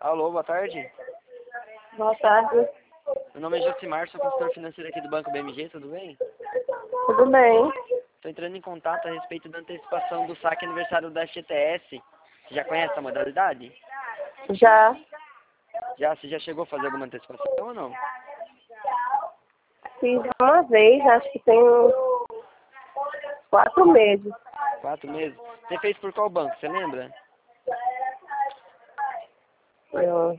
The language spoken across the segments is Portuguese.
Alô, boa tarde. Boa tarde. Meu nome é Josimar, sou consultor financeiro aqui do Banco BMG, tudo bem? Tudo bem? Estou entrando em contato a respeito da antecipação do saque aniversário da FGTS. Você já conhece essa modalidade? Já. Você já chegou a fazer alguma antecipação ou não? Fiz uma vez, acho que tem uns 4 meses. 4 meses? Você fez por qual banco, você lembra? Eu...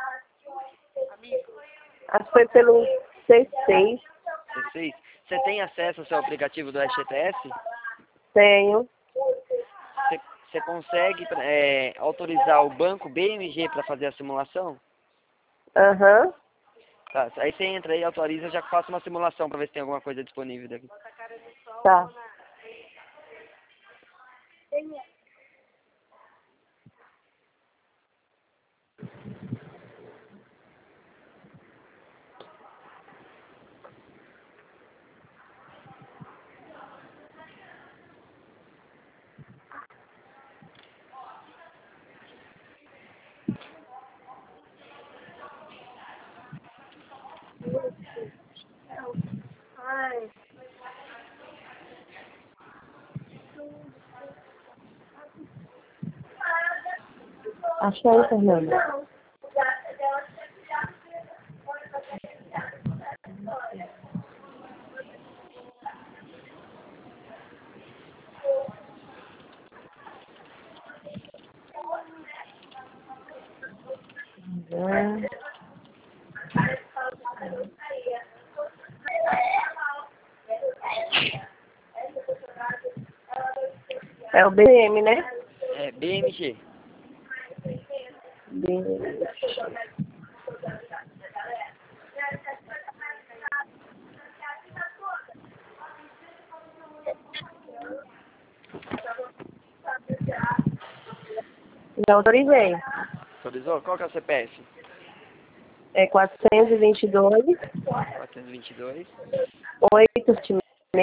Acho que foi pelo C6. Você fez? Você tem acesso ao seu aplicativo do FGTS? Tenho. Você consegue autorizar o banco BMG para fazer a simulação? Aham. Tá, aí você entra aí, autoriza, já faço uma simulação para ver se tem alguma coisa disponível daqui. Tá. Achei, Fernanda. É o BM, né? É, BMG. BM. Já autorizei. Autorizou? Qual que é o CPF? É 422 422 876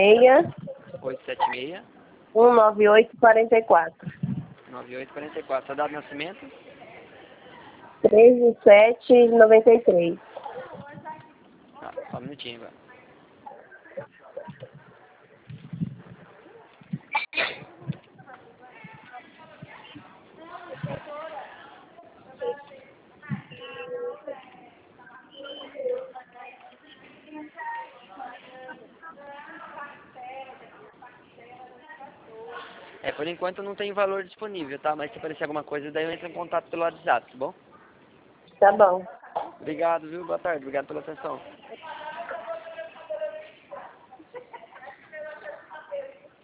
876 19844. 9844. A data de nascimento? 13/7/93. Tá, só um minutinho, vai. Por enquanto não tem valor disponível, tá? Mas se aparecer alguma coisa, daí eu entro em contato pelo WhatsApp, tá bom? Tá bom. Obrigado, viu? Boa tarde. Obrigado pela atenção.